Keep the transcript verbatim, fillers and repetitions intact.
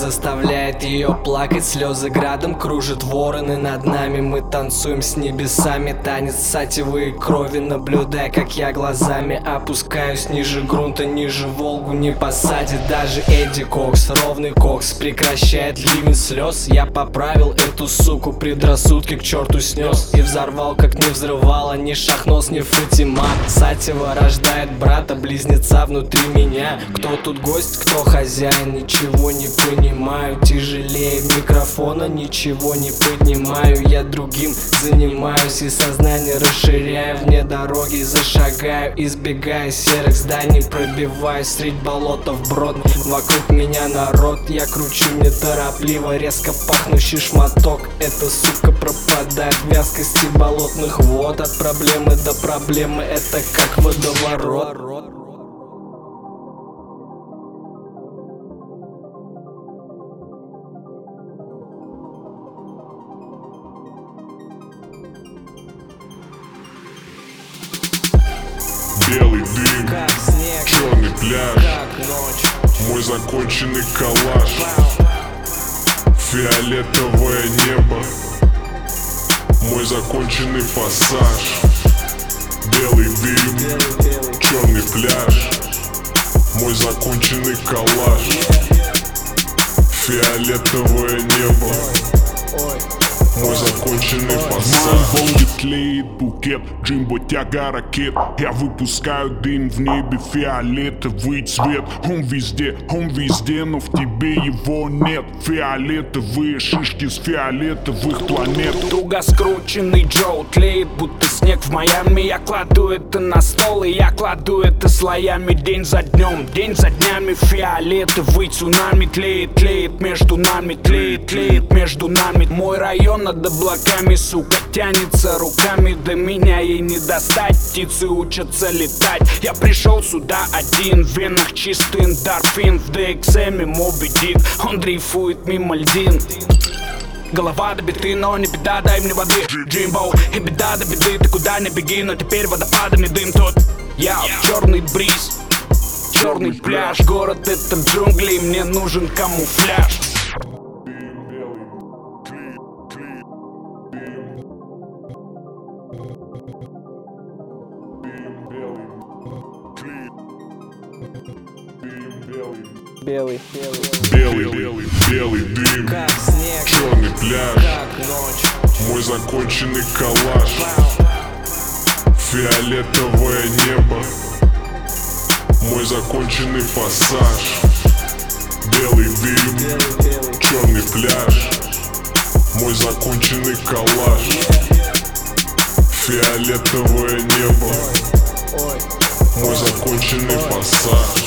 заставляет ее плакать. Слезы градом кружат вороны над нами. Мы танцуем с небесами, танец сатевой крови. Наблюдай, как я глазами опускаюсь ниже грунта, ниже Волгу не посадит даже Эдди Кокс. Ровный кокс прекращает ливень слез. Я поправил эту суку, предрассудки к черту снес. И взорвал, как не взрывала ни Шахнос, ни Фатима. Сатева рождает брата-близнеца внутри меня. Кто тут гость, кто хозяин, ничего не понимаю. Тяжелее микрофона, ничего не поднимаю. Я другим занимаюсь и сознание расширяю. Вне дороги зашагаю, избегая серых зданий. Пробиваюсь средь болота вброд. Вокруг меня народ, я кручу неторопливо. Резко пахнущий шматок, эта сука пропадает в вязкости болотных вод. От проблемы до проблемы, это как водоворот. Белый дым, как снег, черный пляж, как ночь, мой законченный коллаж, фиолетовое небо, мой законченный пассаж. Белый дым, белый, белый, черный пляж, мой законченный коллаж, фиолетовое небо, ой. мой законченный пассаж. Волге тлеет букет, Джимбо тяга ракет. Я выпускаю дым, в небе фиолетовый цвет. Он везде, он везде, но в тебе его нет. Фиолетовые шишки с фиолетовых планет. Туго скрученный Джо тлеет, будто снег в Майами. Я кладу это на стол, и я кладу это слоями. День за днем, день за днями. Фиолетовый цунами тлеет, тлеет между нами. Тлеет, тлеет между нами. Мой район над облаками, сука, тянется руками. До меня ей не достать, птицы учатся летать. Я пришел сюда один, в венах чистый эндорфин. В ди экс эм Моби Дик, он дрейфует мимо льдин. Голова до биты, но не беда, дай мне воды, Джимбо. И беда до беды, ты куда не беги, но теперь водопадами дым тут. Я черный бриз, черный пляж. Город это джунгли, мне нужен камуфляж. Белый, белый, Белый, белый, белый дым, как снег, черный пляж, как ночь, мой законченный коллаж, фиолетовое небо, мой законченный пассаж. Белый дым, белый, белый, черный пляж, мой законченный коллаж, фиолетовое небо, ой. мой законченный пассаж.